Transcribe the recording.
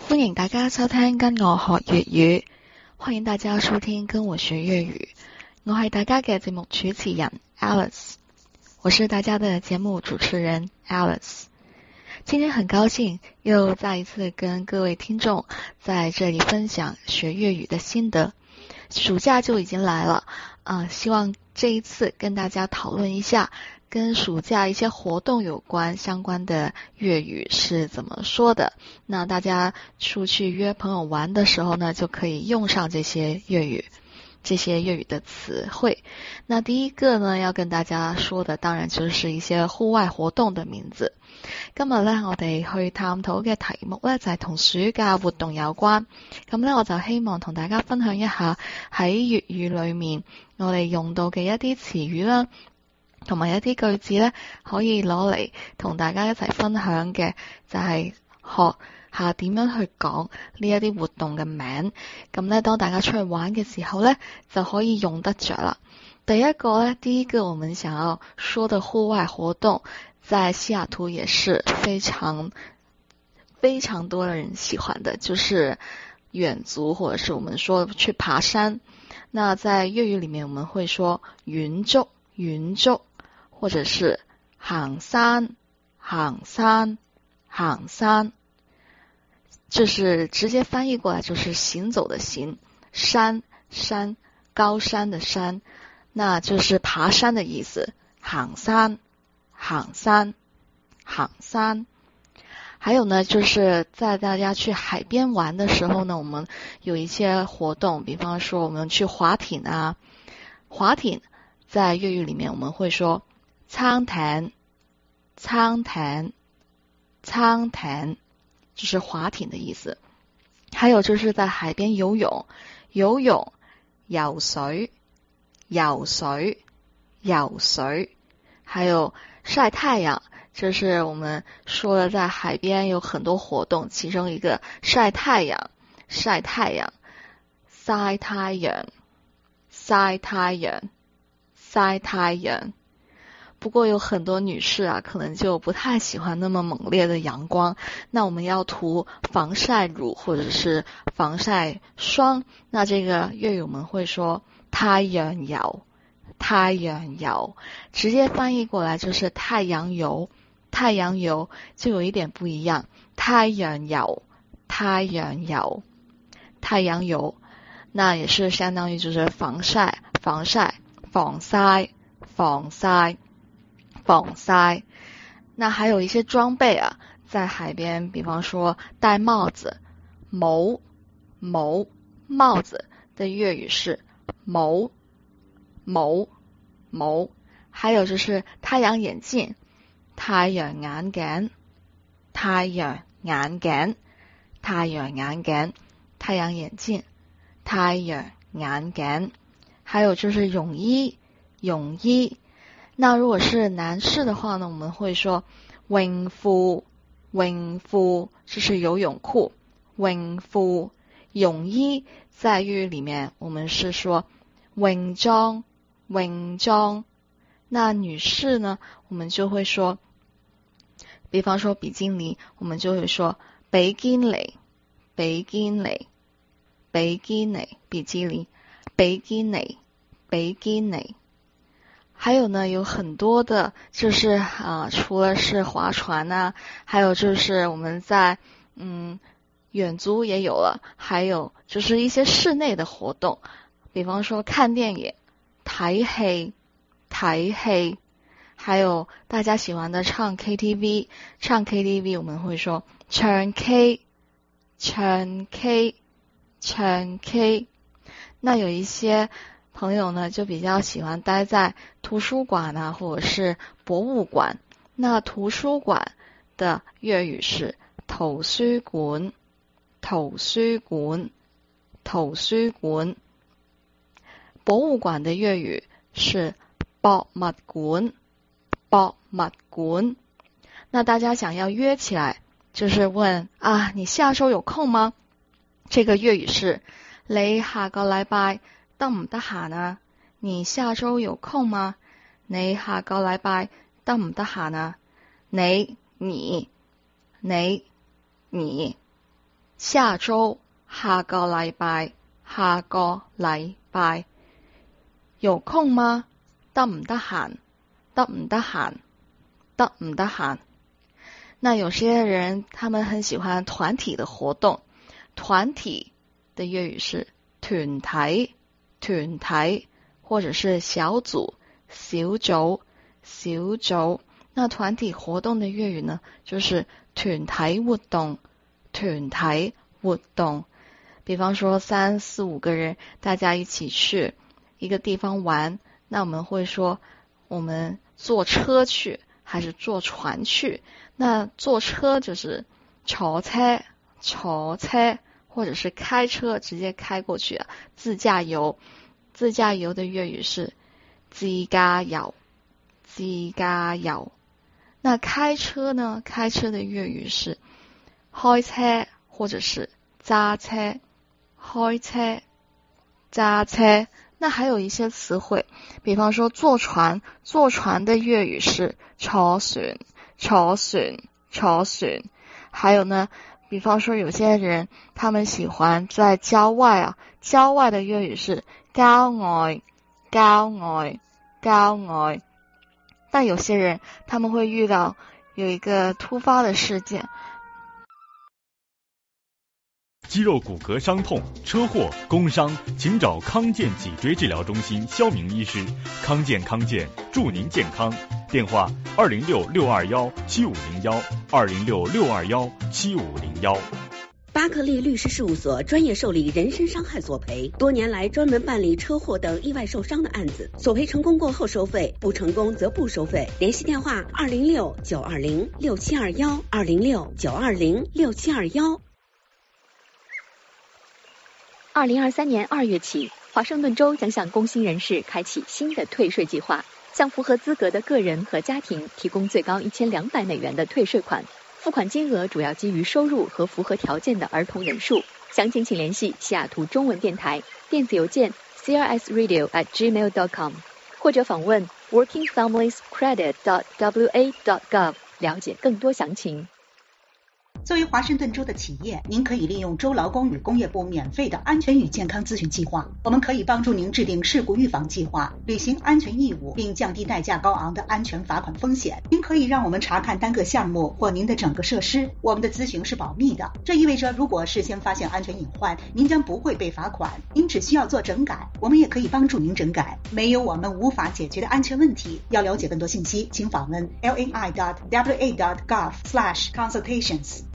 歡迎大家收聽跟我學粵語，歡迎大家收聽跟我學粵語。我係大家嘅節目主持人 Alice， 我是大家的節目主持人 Alice。今天很高興又再一次跟各位聽眾在這裡分享學粵語的心得。暑假就已經來了，希望這一次跟大家討論一下跟暑假一些活動有關相關的粵語是怎麼說的。那大家出去約朋友玩的時候呢，就可以用上這些粵語的詞彙。那第一個呢，要跟大家說的當然就是一些戶外活動的名字。今日呢，我哋去探討嘅題目呢，就係同暑假活動有關。咁呢，我就希望同大家分享一下喺粵語裏面我哋用到嘅一啲詞語啦，同埋一啲句子呢，可以攞嚟同大家一齊分享嘅，就係學下點樣去講呢一啲活動嘅名。咁呢，當大家出去玩嘅時候呢，就可以用得着啦。第一個我們想要說的戶外活動，在西雅圖也是非常非常多的人喜歡的，就是遠足，或者是我們說去爬山。那在粵語裡面我們會說遠足，或者是行山，就是直接翻譯過來就是行走的行，山，高山的山，那就是爬山的意思。行山。還有呢，就是在大家去海邊玩的時候呢，我們有一些活動，比方說我們去划艇啊，划艇在粵語裡面我們會說撐艇，就是划艇的意思。還有就是在海邊游泳，游水，還有曬太陽，就是我們說的在海邊有很多活動，其中一個曬太陽。不過有很多女士啊，可能就不太喜歡那麼猛烈的陽光，那我們要塗防曬乳或者是防曬霜，那這個粵語我們會說太陽油，直接翻譯過來就是太陽油就有一點不一樣，太陽油，那也是相當於就是防曬。那還有一些裝備啊，在海邊，比方說戴帽子，帽子的粵語是帽，還有就是太陽眼鏡，太陽眼鏡，太陽眼鏡，還有就是泳衣。那如果是男士的話呢，我們會說泳褲，就是游泳褲，泳褲。泳衣在粵語裡面我們是說泳裝。那女士呢，我們就會說，比方說比基尼，我們就會說比基尼，比基尼。還有呢，有很多的，就是除了是划船啊，還有就是我們在遠足也有了，還有就是一些室內的活動，比方說看電影、睇戲，還有大家喜歡的唱 KTV， 我們會說唱 K。那有一些朋友呢，就比較喜歡待在圖書館啊，或者是博物館。那圖書館的粵語是圖書館。博物館的粵語是博物館。那大家想要約起來，就是問啊，你下周有空嗎？這個粵語是你下個禮拜得唔得閒啊？你下周有空嗎？你下個禮拜得唔得閒啊？你下周，下個禮拜，下個禮拜。有空嗎？得唔得閒？得唔得閒？得唔得閒？那有些人他们很喜欢团体的活动，团体的粤语是團體，團體，或者是小組，小組，小組。那团体活动的粤语呢，就是團體活動，團體活動。比方说3、4、5个人，大家一起去一个地方玩，那我们会说我们坐车去还是坐船去。那坐車就是坐車，坐車，或者是開車直接開過去，自駕遊。自駕遊的粵語是自駕遊，自駕遊。那開車呢？開車的粵語是開車，或者是揸車，開車，揸車。那还有一些词汇，比方说坐船，坐船的粤语是坐船，坐船，坐船。还有呢，比方说有些人他们喜欢在郊外郊外的粤语是郊外，郊外，郊外。但有些人他们会遇到有一个突发的事件， 肌肉骨骼伤痛、车祸、工伤，请找康健脊椎治疗中心肖明医师。康健祝您健康。电话206-621-7501，206-621-7501。 巴克利律师事务所专业受理人身伤害索赔，多年来专门办理车祸等意外受伤的案子，索赔成功过后收费，不成功则不收费。联系电话206-920-6721，206-920-6721。 2023年2月起，华盛顿州将向工薪人士开启新的退税计划，向符合资格的个人和家庭提供最高$1200的退税款，付款金额主要基于收入和符合条件的儿童人数。详情请联系西雅图中文电台，电子邮件 crsradio@gmail.com， 或者访问 workingfamiliescredit.wa.gov 了解更多详情。 作为华盛顿州的企业，您可以利用州劳工与工业部免费的安全与健康咨询计划。我们可以帮助您制定事故预防计划，履行安全义务，并降低代价高昂的安全罚款风险。您可以让我们查看单个项目或您的整个设施，我们的咨询是保密的。这意味着如果事先发现安全隐患，您将不会被罚款，您只需要做整改，我们也可以帮助您整改。没有我们无法解决的安全问题。要了解更多信息，请访问 lai.wa.gov/consultations。